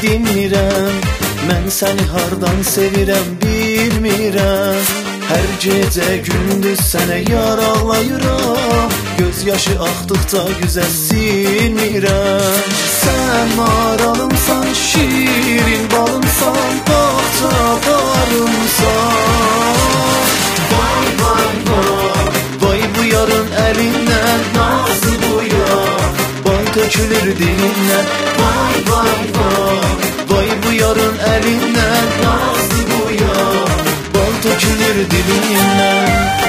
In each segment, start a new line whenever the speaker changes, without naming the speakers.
dinmirəm. Mən səni hardan sevirəm bilmirəm. Hər gecə gündüz sənə yar ağlayıram. Göz yaşı axdıqca güzəl silmirəm. Sən maralımsan, şirin balımsan, bağça barımsan. Vay vay vay, vay bu yarın əlindən, nazlı bu yar, vay tökülür dilindən. Vay vay vay, vay bu yarın əlindən, nazlı bu yar, bal tökülür dilindən.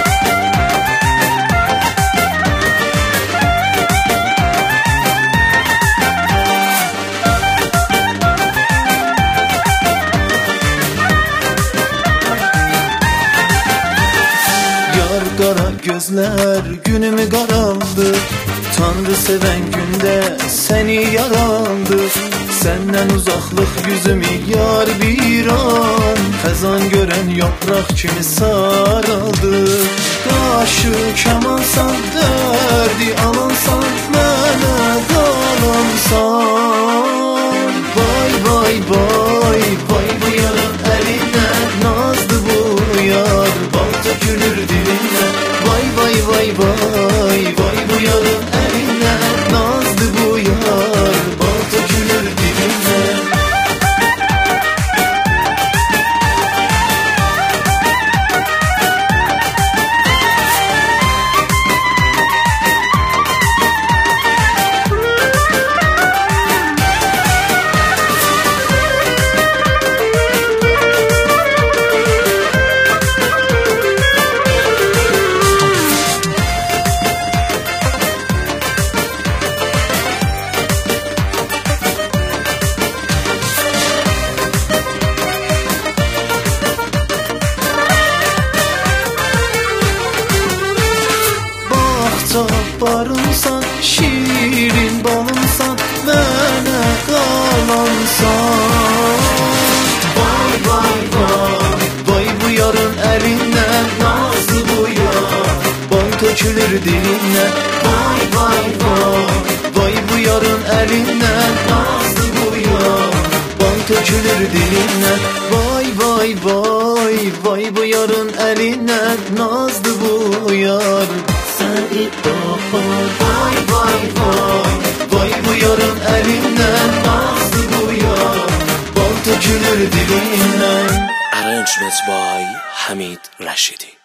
Qara gözlər günümü qaraldı. Tanrı sevən gündə səni yarandı. Səndən uzaqlıq yüzümü yar bir an, xəzan görən yapraq kimi saraldı. Qaşı kamansan, dərdi alansan, mənə qalansan. Vay vay vay, vay bu yarın əlindən, nazlı bu yar, bal tökülür dilindən. Vay vay vay vay, vay bu yarın əlindən, nazlı bu yar, bal tökülür dilindən. Barımsan, şirin balımsan, mənə qalansan. Vay vay vay, vay bu yarın əlindən, nazlı bu yar, bal tökülür dilindən. Vay vay vay, vay bu yarın əlindən, nazlı bu yar, bal tökülür dilindən. Vay vay vay, vay bu yarın əlindən, nazlı bu yar. Vay vay vay, vay bu yarın əlindən, nazlı bu yar, bal tökülür dilindən.
Arrangement by Hamid Rashidi.